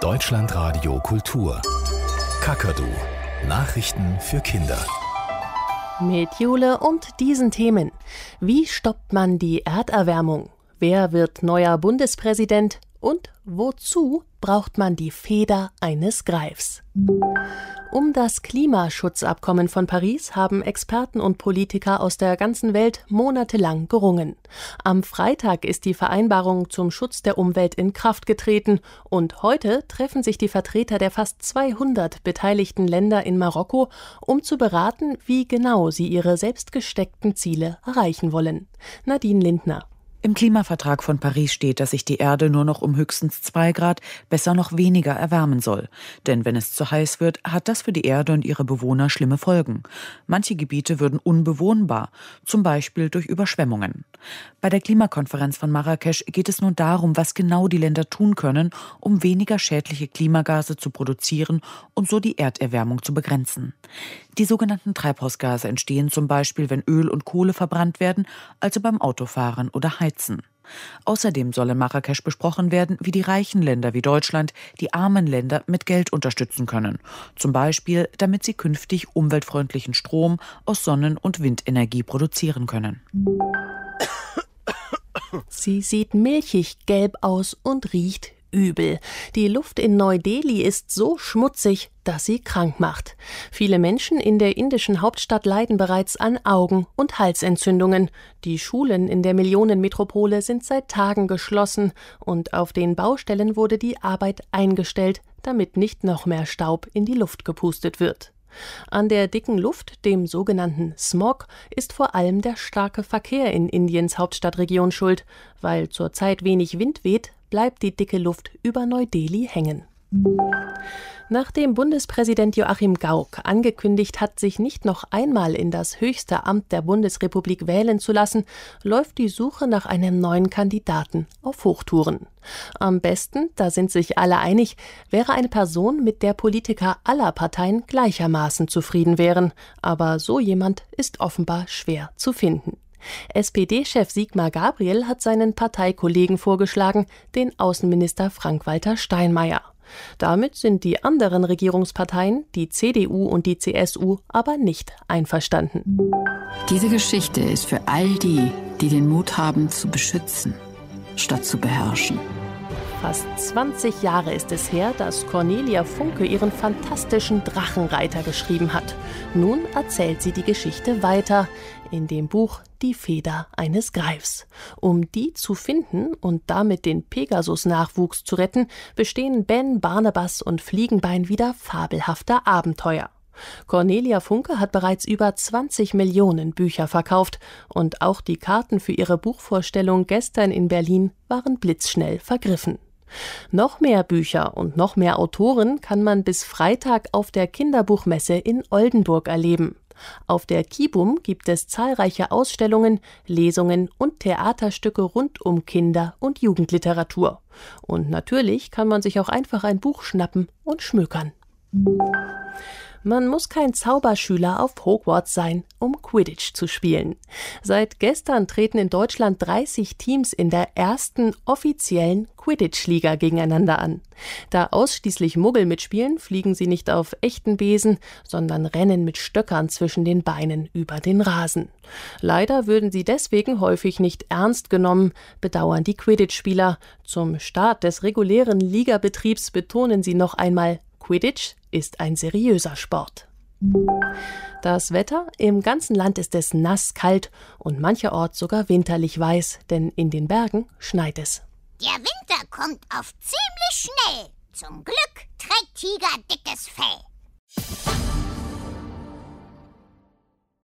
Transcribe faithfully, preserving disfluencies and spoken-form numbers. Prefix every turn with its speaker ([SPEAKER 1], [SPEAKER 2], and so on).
[SPEAKER 1] Deutschlandradio Kultur. Kakadu. Nachrichten für Kinder.
[SPEAKER 2] Mit Jule und diesen Themen. Wie stoppt man die Erderwärmung? Wer wird neuer Bundespräsident? Und wozu braucht man die Feder eines Greifs? Um das Klimaschutzabkommen von Paris haben Experten und Politiker aus der ganzen Welt monatelang gerungen. Am Freitag ist die Vereinbarung zum Schutz der Umwelt in Kraft getreten und heute treffen sich die Vertreter der fast zweihundert beteiligten Länder in Marokko, um zu beraten, wie genau sie ihre selbst gesteckten Ziele erreichen wollen. Nadine Lindner.
[SPEAKER 3] Im Klimavertrag von Paris steht, dass sich die Erde nur noch um höchstens zwei Grad, besser noch weniger erwärmen soll. Denn wenn es zu heiß wird, hat das für die Erde und ihre Bewohner schlimme Folgen. Manche Gebiete würden unbewohnbar, zum Beispiel durch Überschwemmungen. Bei der Klimakonferenz von Marrakesch geht es nun darum, was genau die Länder tun können, um weniger schädliche Klimagase zu produzieren und so die Erderwärmung zu begrenzen. Die sogenannten Treibhausgase entstehen zum Beispiel, wenn Öl und Kohle verbrannt werden, also beim Autofahren oder Heizen. Außerdem soll in Marrakesch besprochen werden, wie die reichen Länder wie Deutschland die armen Länder mit Geld unterstützen können. Zum Beispiel, damit sie künftig umweltfreundlichen Strom aus Sonnen- und Windenergie produzieren können.
[SPEAKER 2] Sie sieht milchig gelb aus und riecht übel. Die Luft in Neu-Delhi ist so schmutzig, dass sie krank macht. Viele Menschen in der indischen Hauptstadt leiden bereits an Augen- und Halsentzündungen. Die Schulen in der Millionenmetropole sind seit Tagen geschlossen und auf den Baustellen wurde die Arbeit eingestellt, damit nicht noch mehr Staub in die Luft gepustet wird. An der dicken Luft, dem sogenannten Smog, ist vor allem der starke Verkehr in Indiens Hauptstadtregion schuld. Weil zurzeit wenig Wind weht, bleibt die dicke Luft über Neu-Delhi hängen. Nachdem Bundespräsident Joachim Gauck angekündigt hat, sich nicht noch einmal in das höchste Amt der Bundesrepublik wählen zu lassen, läuft die Suche nach einem neuen Kandidaten auf Hochtouren. Am besten, da sind sich alle einig, wäre eine Person, mit der Politiker aller Parteien gleichermaßen zufrieden wären. Aber so jemand ist offenbar schwer zu finden. S P D-Chef Sigmar Gabriel hat seinen Parteikollegen vorgeschlagen, den Außenminister Frank-Walter Steinmeier. Damit sind die anderen Regierungsparteien, die C D U und die C S U, aber nicht einverstanden.
[SPEAKER 4] Diese Geschichte ist für all die, die den Mut haben, zu beschützen, statt zu beherrschen.
[SPEAKER 2] Fast zwanzig Jahre ist es her, dass Cornelia Funke ihren fantastischen Drachenreiter geschrieben hat. Nun erzählt sie die Geschichte weiter in dem Buch Die Feder eines Greifs. Um die zu finden und damit den Pegasus-Nachwuchs zu retten, bestehen Ben, Barnabas und Fliegenbein wieder fabelhafter Abenteuer. Cornelia Funke hat bereits über zwanzig Millionen Bücher verkauft und auch die Karten für ihre Buchvorstellung gestern in Berlin waren blitzschnell vergriffen. Noch mehr Bücher und noch mehr Autoren kann man bis Freitag auf der Kinderbuchmesse in Oldenburg erleben. Auf der KiBUM gibt es zahlreiche Ausstellungen, Lesungen und Theaterstücke rund um Kinder- und Jugendliteratur. Und natürlich kann man sich auch einfach ein Buch schnappen und schmökern. Man muss kein Zauberschüler auf Hogwarts sein, um Quidditch zu spielen. Seit gestern treten in Deutschland dreißig Teams in der ersten offiziellen Quidditch-Liga gegeneinander an. Da ausschließlich Muggel mitspielen, fliegen sie nicht auf echten Besen, sondern rennen mit Stöckern zwischen den Beinen über den Rasen. Leider würden sie deswegen häufig nicht ernst genommen, bedauern die Quidditch-Spieler. Zum Start des regulären Ligabetriebs betonen sie noch einmal: Quidditch ist ein seriöser Sport. Das Wetter: Im ganzen Land ist es nass, kalt und mancherorts sogar winterlich weiß, denn in den Bergen schneit es.
[SPEAKER 5] Der Winter kommt auf ziemlich schnell. Zum Glück trägt Tiger dickes Fell.